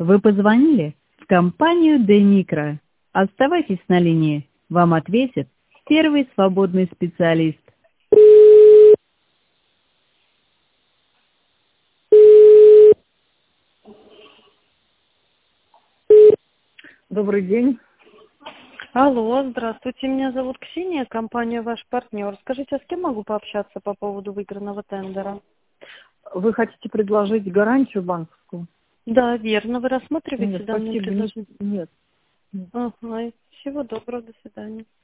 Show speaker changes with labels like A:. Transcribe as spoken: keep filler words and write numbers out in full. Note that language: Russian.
A: Вы позвонили в компанию Демикро. Оставайтесь на линии. Вам ответит первый свободный специалист. Добрый день.
B: Алло, здравствуйте, меня зовут Ксения, компания «Ваш партнер». Скажите, а с кем могу пообщаться по поводу выигранного тендера?
A: Вы хотите предложить гарантию банковскую?
B: Да, верно, вы рассматриваете
A: Нет,
B: данное
A: спасибо. Нет.
B: предложение?
A: Нет.
B: Ага, всего доброго, до свидания.